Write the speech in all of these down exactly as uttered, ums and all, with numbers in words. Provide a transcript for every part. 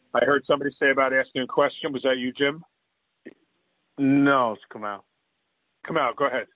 I heard somebody say about asking a question. Was that you, Jim? No, it's Kamal. Kamal, go ahead.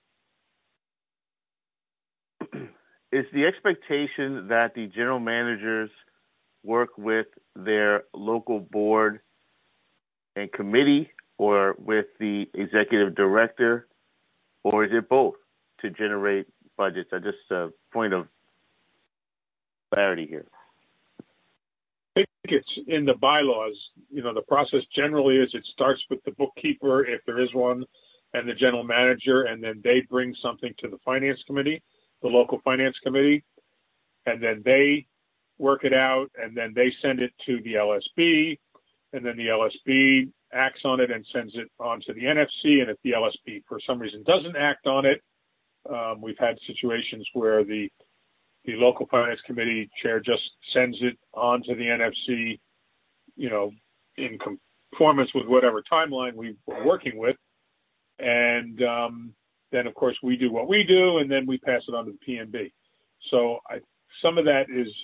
Is the expectation that the general managers work with their local board and committee, or with the executive director, or is it both to generate budgets? I just a uh, point of clarity here. I think it's in the bylaws. You know, the process generally is it starts with the bookkeeper, if there is one, and the general manager, and then they bring something to the finance committee, the local finance committee, and then they work it out, and then they send it to the L S B, and then the L S B acts on it and sends it on to the N F C, and if the L S B for some reason doesn't act on it, um, we've had situations where the the local finance committee chair just sends it on to the N F C, you know, in conformance with whatever timeline we were working with, and um, then, of course, we do what we do, and then we pass it on to the P M B. So I, some of that is,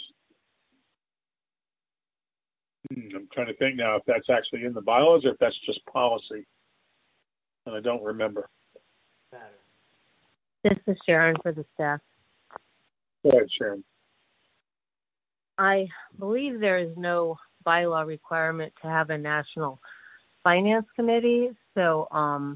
hmm, I'm trying to think now if that's actually in the bylaws or if that's just policy. And I don't remember. This is Sharon for the staff. Go ahead, Sharon. I believe there is no bylaw requirement to have a national finance committee. So um,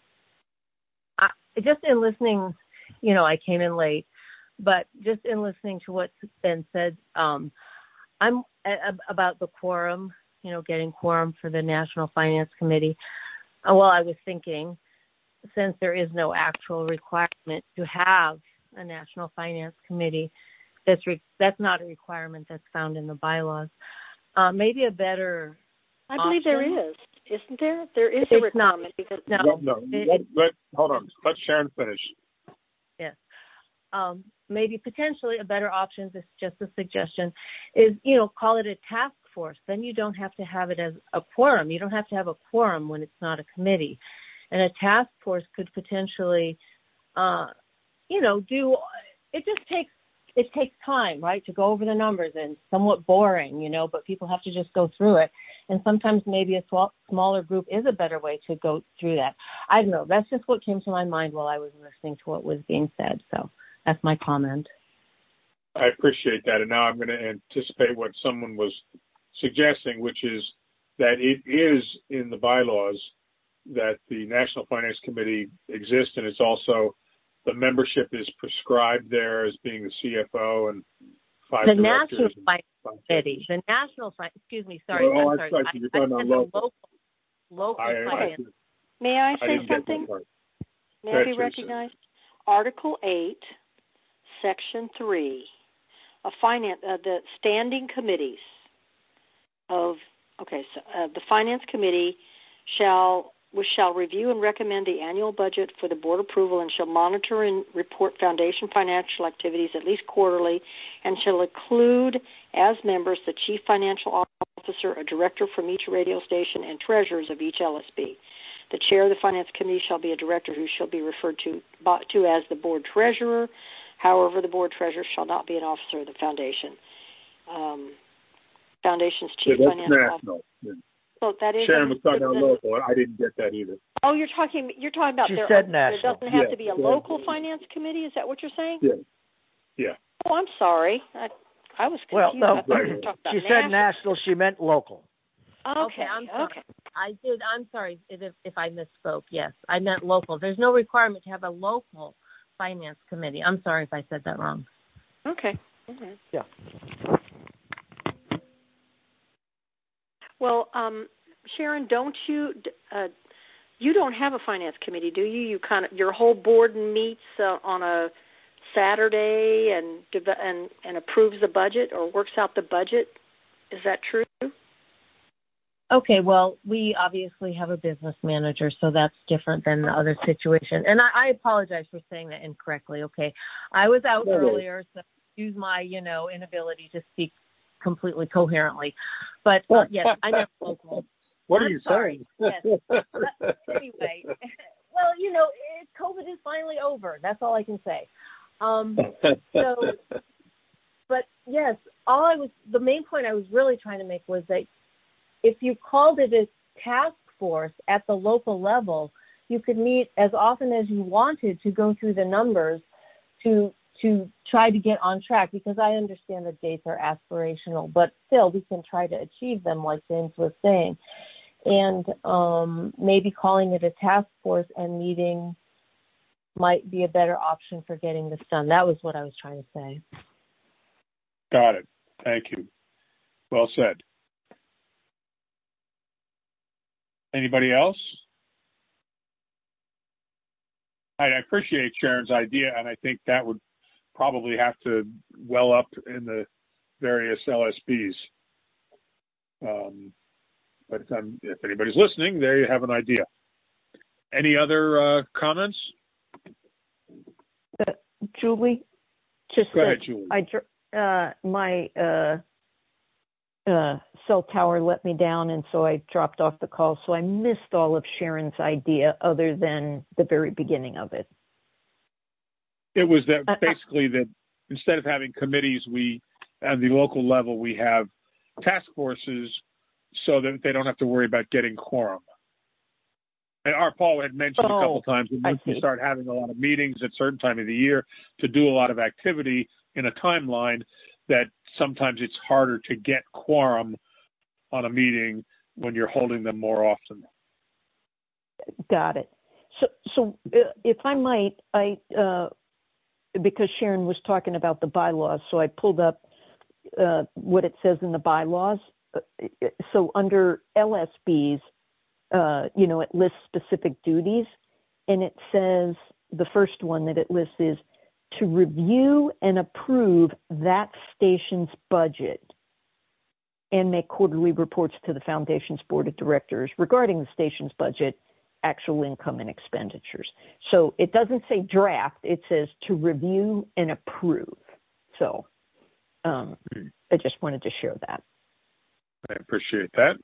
I, just in listening, you know, I came in late, but just in listening to what's been said, um, I'm a, about the quorum, you know, getting quorum for the National Finance Committee. Uh, well, I was thinking, since there is no actual requirement to have a National Finance Committee, that's re- that's not a requirement that's found in the bylaws. Uh, maybe a better I believe option. There is, isn't there? There is it's a requirement. Not, because no, no, no. It, let, let, hold on. Let Sharon finish. Yes. Um, maybe potentially a better option, this is just a suggestion, is, you know, call it a task force. Then you don't have to have it as a quorum. You don't have to have a quorum when it's not a committee. And a task force could potentially, uh, you know, do, it just takes, it takes time, right, to go over the numbers, and somewhat boring, you know, but people have to just go through it. And sometimes maybe a sw- smaller group is a better way to go through that. I don't know. That's just what came to my mind while I was listening to what was being said. So that's my comment. I appreciate that. And now I'm going to anticipate what someone was suggesting, which is that it is in the bylaws that the National Finance Committee exists, and it's also the membership is prescribed there as being the C F O and five the directors. National Finance Committee. The National Finance, excuse me, sorry. Oh, I'm I'm sorry. sorry. I, You're I, talking I about local. local, local I, finance. I, May I say I something? May Go I ahead, be Teresa. recognized? Article eight, Section three, a finance, uh, the standing committees of, okay, so uh, the Finance Committee shall which shall review and recommend the annual budget for the board approval, and shall monitor and report foundation financial activities at least quarterly, and shall include as members the chief financial officer, a director from each radio station, and treasurers of each L S B. The chair of the Finance Committee shall be a director who shall be referred to, to as the board treasurer. However, the board treasurer shall not be an officer of the foundation. Um, foundation's chief yeah, financial national. officer. Yeah. So that is Sharon a, was talking about the, local. I didn't get that either. Oh, you're talking. You're talking about she there. said there national. doesn't have yeah, to be a yeah. local finance committee. Is that what you're saying? Yeah. Yeah. Oh, I'm sorry. I, I was Well, confused. no, I thought you were talking about she national. said national. She meant local. Okay. Okay, I'm sorry. Okay. I did. I'm sorry if, if I misspoke. Yes, I meant local. There's no requirement to have a local finance committee. I'm sorry if I said that wrong. Okay. Okay. Yeah. Well, um, Sharon, don't you? Uh, you don't have a finance committee, do you? You kind of your whole board meets uh, on a Saturday and and and approves the budget or works out the budget. Is that true? Okay, well, we obviously have a business manager, so that's different than the other situation. And I, I apologize for saying that incorrectly, okay? I was out No. earlier, so use my, you know, inability to speak completely coherently. But, uh, yes, I meant local. What are I'm you sorry. saying? Yes. But anyway, well, you know, it, COVID is finally over. That's all I can say. Um, so, but, yes, all I was, the main point I was really trying to make was that if you called it a task force at the local level, you could meet as often as you wanted to go through the numbers to to try to get on track, because I understand that dates are aspirational, but still we can try to achieve them, like James was saying. And um, maybe calling it a task force and meeting might be a better option for getting this done. That was what I was trying to say. Got it. Thank you. Well said. Anybody else? I appreciate Sharon's idea, and I think that would probably have to well up in the various L S Bs. Um, but if, I'm, if anybody's listening, there you have an idea. Any other uh, comments? Uh, Julie, just Go ahead, Julie. I, uh, my uh, uh, cell tower let me down, and so I dropped off the call. So I missed all of Sharon's idea, other than the very beginning of it. It was that Uh, basically that instead of having committees, we, at the local level, we have task forces so that they don't have to worry about getting quorum. And our Paul had mentioned Oh, a couple of times that once we start having a lot of meetings at a certain time of the year to do a lot of activity in a timeline, that sometimes it's harder to get quorum on a meeting when you're holding them more often. Got it. So, so uh, if I might, I uh, because Sharon was talking about the bylaws, so I pulled up uh, what it says in the bylaws. So under L S Bs, uh, you know, it lists specific duties, and it says the first one that it lists is to review and approve that station's budget and make quarterly reports to the Foundation's Board of Directors regarding the station's budget, actual income, and expenditures. So it doesn't say draft, it says to review and approve. So um, I just wanted to share that. I appreciate that.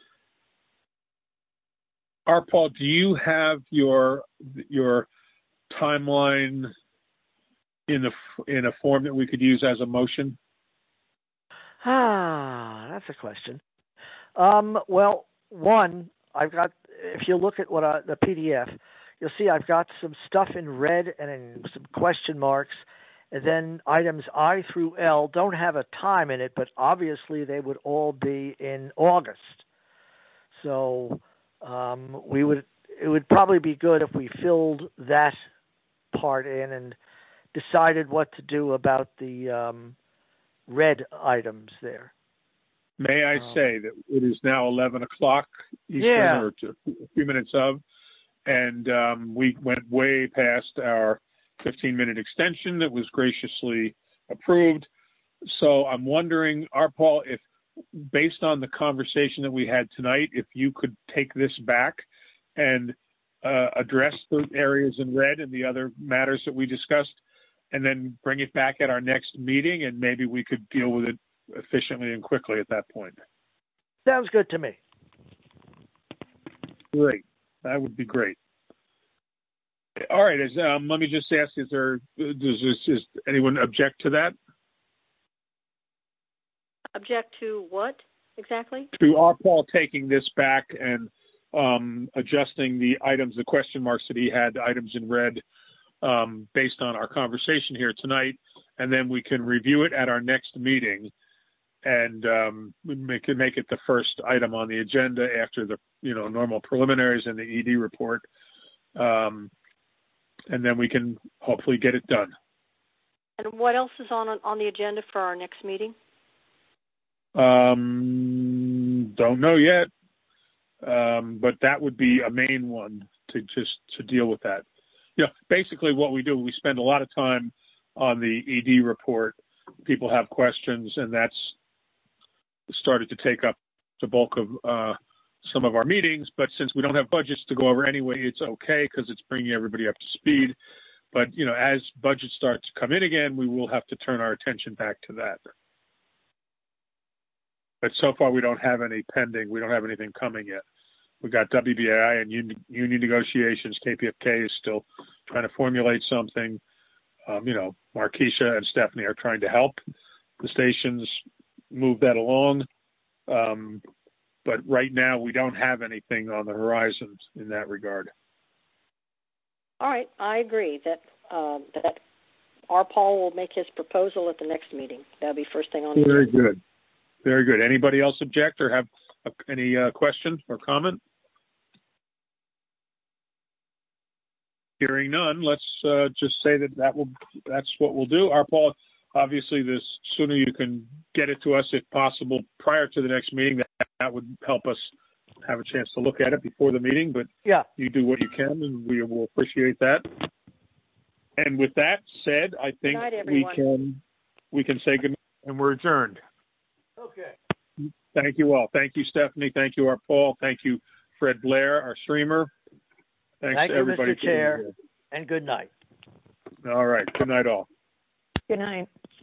R. Paul, do you have your your timeline in the in a form that we could use as a motion? Ah, that's a question. Um, well, one, I've got, if you look at what I, the P D F, you'll see I've got some stuff in red and in some question marks, and then items I through L don't have a time in it, but obviously they would all be in August. So um, we would, it would probably be good if we filled that part in and decided what to do about the um, red items there. May I um, say that it is now eleven o'clock Eastern, yeah. or a few minutes of, and um, we went way past our fifteen-minute extension that was graciously approved. So I'm wondering, R. Paul, if based on the conversation that we had tonight, if you could take this back and uh, address the areas in red and the other matters that we discussed, and then bring it back at our next meeting, and maybe we could deal with it efficiently and quickly at that point. Sounds good to me. Great. That would be great. All right. Is, um, let me just ask, is there, does this, is anyone object to that? Object to what exactly? To R. Paul taking this back and um, adjusting the items, the question marks that he had, items in red, um, based on our conversation here tonight, and then we can review it at our next meeting, and um, make it make it the first item on the agenda after the you know normal preliminaries and the E D report, um, and then we can hopefully get it done. And what else is on on the agenda for our next meeting? Um, don't know yet, um, but that would be a main one to just to deal with that. You know, basically what we do, we spend a lot of time on the E D report. People have questions, and that's started to take up the bulk of uh, some of our meetings. But since we don't have budgets to go over anyway, it's okay because it's bringing everybody up to speed. But, you know, as budgets start to come in again, we will have to turn our attention back to that. But so far, we don't have any pending. We don't have anything coming yet. We got W B A I and union, union negotiations. K P F K is still trying to formulate something. Um, you know, Markeisha and Stephanie are trying to help the stations move that along. Um, but right now we don't have anything on the horizon in that regard. All right, I agree that um, that our Paul will make his proposal at the next meeting. That'll be first thing on the Very agenda. good. Very good. Anybody else object or have any uh, question or comment? Hearing none, let's uh, just say that, that will, that's what we'll do. Our Paul, obviously, the sooner you can get it to us, if possible, prior to the next meeting, that, that would help us have a chance to look at it before the meeting. But yeah, you do what you can, and we will appreciate that. And with that said, I think night, we can we can say good night, and we're adjourned. Okay. Thank you all. Thank you, Stephanie. Thank you, our Paul. Thank you, Fred Blair, our streamer. Thanks Thank to you, everybody. Mister Chair, and good night. All right. Good night, all. Good night.